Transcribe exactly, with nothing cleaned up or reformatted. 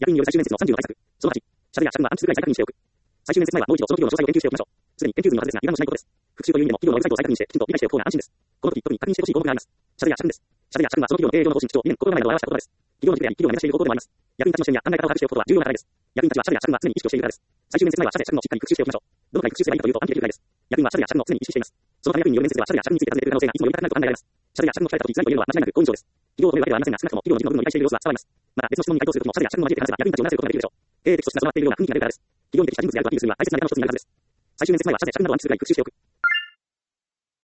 役員による最終面接のさんじゅうの対策。そのはち、社でや社員は安置するかに再確認しておく。最終面接前はもう一度その企業の詳細を研究しておきましょう。すでに研究済みのはずですが、油断もしないことです。復習という意味でも企業のウェブサイトを再確認して、きちんと理解しておく方が安心です。この時、特に確認してほしい項目があります。社でや社員です。社でや社員はその企業の営業の方針、基調、理念、心構えなどを表した言葉です。企業の軸であり、企業が目指している方向でもあります。役員たちの視点や考え方を把握しておくことは重要な課題です。役員たちは社でや社員は常に意識をしているからです。最終面接前は社でや社員のしっかり復習しておきましょう。どのくらい復習すればいいかというと、安否できるくらいです。役員は社でや社員の常に意識しています。そのため役員による面接では社でや社員について尋ねている可能性がいつもより高くなると考えられます。社でや社員の聞かれた時、つらいというのは間違いなく好印象です。企業を止めるわけではありませんが、少なくとも企業の事務の部分を理解している様子は伝わります。また、別の質問に回答するときも社でや社員も交えて話せば、役員たちをなせることができるでしょう。経営的素質が備わっているような雰囲気が出るからです。企業に適した人物であるとアピールするには大切なネタの一つになるはずです。最終面接前は社で社員などを暗記するくらい復習しておく。